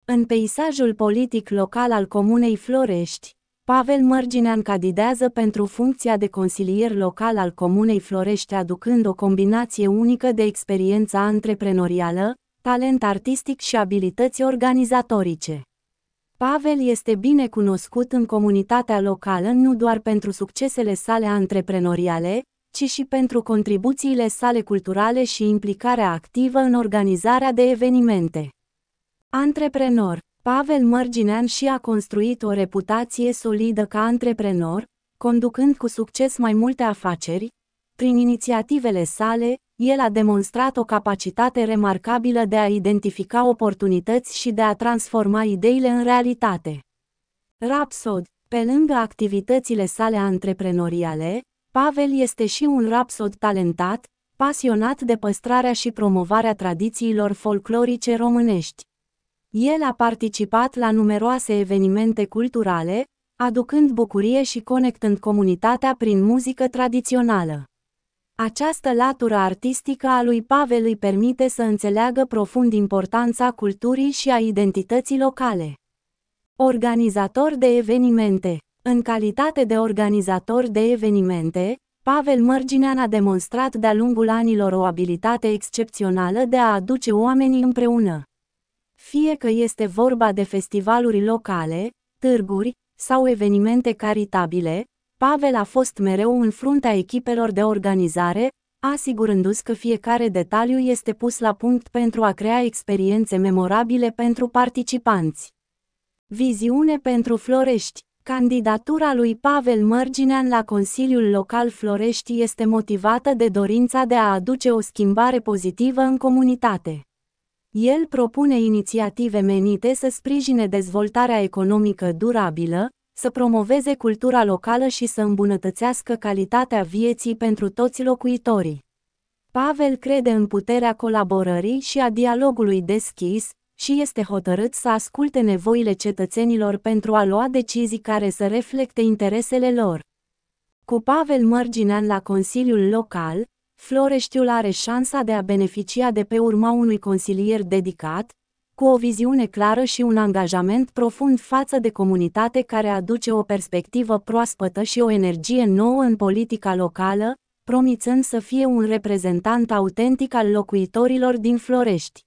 În peisajul politic local al Comunei Florești, Pavel Mărginean candidează pentru funcția de consilier local al Comunei Florești, aducând o combinație unică de experiență antreprenorială, talent artistic și abilități organizatorice. Pavel este bine cunoscut în comunitatea locală nu doar pentru succesele sale antreprenoriale, ci și pentru contribuțiile sale culturale și implicarea activă în organizarea de evenimente. Antreprenor, Pavel Mărginean și-a construit o reputație solidă ca antreprenor, conducând cu succes mai multe afaceri. Prin inițiativele sale, el a demonstrat o capacitate remarcabilă de a identifica oportunități și de a transforma ideile în realitate. Rapsod, pe lângă activitățile sale antreprenoriale, Pavel este și un rapsod talentat, pasionat de păstrarea și promovarea tradițiilor folclorice românești. El a participat la numeroase evenimente culturale, aducând bucurie și conectând comunitatea prin muzică tradițională. Această latură artistică a lui Pavel îi permite să înțeleagă profund importanța culturii și a identității locale. Organizator de evenimente. În calitate de organizator de evenimente, Pavel Mărginean a demonstrat de-a lungul anilor o abilitate excepțională de a aduce oamenii împreună. Fie că este vorba de festivaluri locale, târguri sau evenimente caritabile, Pavel a fost mereu în fruntea echipelor de organizare, asigurându-se că fiecare detaliu este pus la punct pentru a crea experiențe memorabile pentru participanți. Viziune pentru Florești. Candidatura lui Pavel Mărginean la Consiliul Local Florești este motivată de dorința de a aduce o schimbare pozitivă în comunitate. El propune inițiative menite să sprijine dezvoltarea economică durabilă, să promoveze cultura locală și să îmbunătățească calitatea vieții pentru toți locuitorii. Pavel crede în puterea colaborării și a dialogului deschis și este hotărât să asculte nevoile cetățenilor pentru a lua decizii care să reflecte interesele lor. Cu Pavel Mărginean la Consiliul Local, Floreștiul are șansa de a beneficia de pe urma unui consilier dedicat, cu o viziune clară și un angajament profund față de comunitate, care aduce o perspectivă proaspătă și o energie nouă în politica locală, promițând să fie un reprezentant autentic al locuitorilor din Florești.